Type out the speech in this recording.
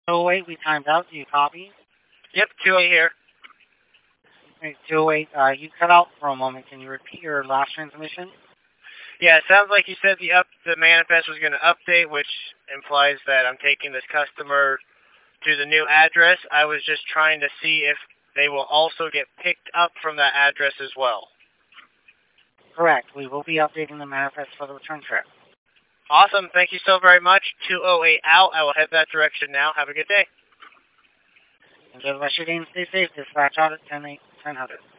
208, we timed out. Do you copy? Yep, 2-8 here. Okay, 208, you cut out for a moment. Can you repeat your last transmission? Yeah, it sounds like you said the manifest was going to update, which implies that I'm taking this customer to the new address. I was just trying to see if they will also get picked up from that address as well. Correct. We will be updating the manifest for the return trip. Awesome. Thank you so very much. 208 out. I will head that direction now. Have a good day. Enjoy the rest of your day and stay safe. Dispatch out at 10:00.